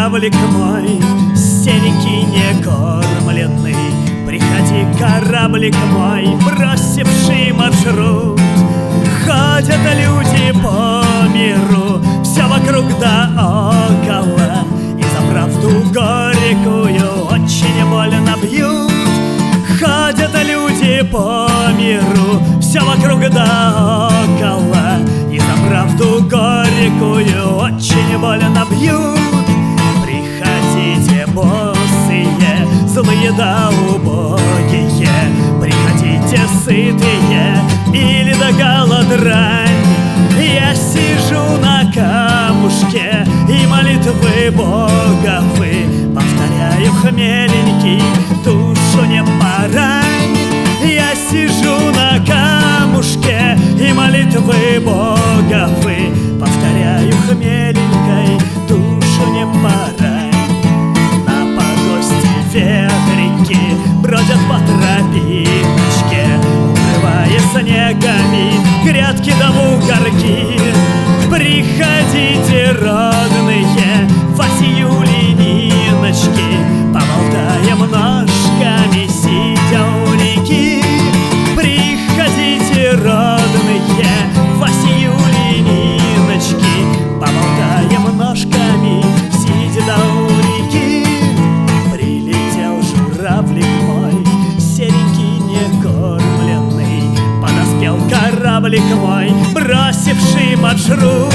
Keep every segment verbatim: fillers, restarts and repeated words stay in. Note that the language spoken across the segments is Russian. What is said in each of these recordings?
кораблик мой, серенький некормленный. Приходи, кораблик мой, бросивший маршрут. Ходят люди по миру, все вокруг да около, и за правду горькую очень больно бьют. Ходят люди по миру, все вокруг да около, и за правду горькую очень больно бьют. Приходите, босые, злые да убогие, приходите, сытые или до голодрань. Я сижу на камушке и молитвы боговы повторяю хмеленький, душу не порань. Я сижу на камушке и молитвы боговы повторяю хмеленькой, душу не порань. На погосте ветреньки бродят по тропиночке, укрывая снегами грядки да бугорки. Приходите, родные, Вася, Юли, Ниночки, поболтаем ножками, сидя у реки. Приходите, родные, Вася, Юли, Ниночки, поболтаем ножками, сидя у реки. Прилетел журавлик мой, серенький некормленный, подоспел кораблик мой, бросивший маршрут.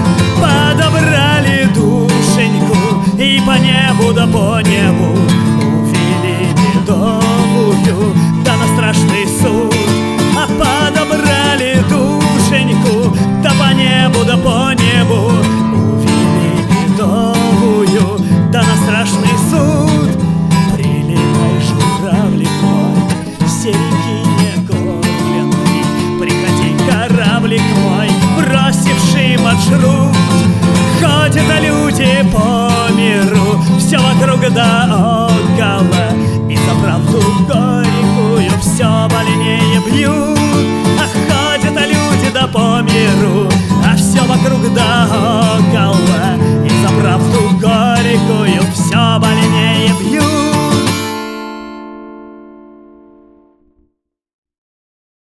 Подобрали душеньку и по небу да по небу увели медовую, да на страшный суд. А подобрали душеньку, да по небу да по небу увели медовую, да на страшный суд. Прилетай, журавлик мой, серенький некормленный, приходи, кораблик мой, бросивший маршрут. Ходят люди по миру, все вокруг да около, и за правду горькую все больнее бьют.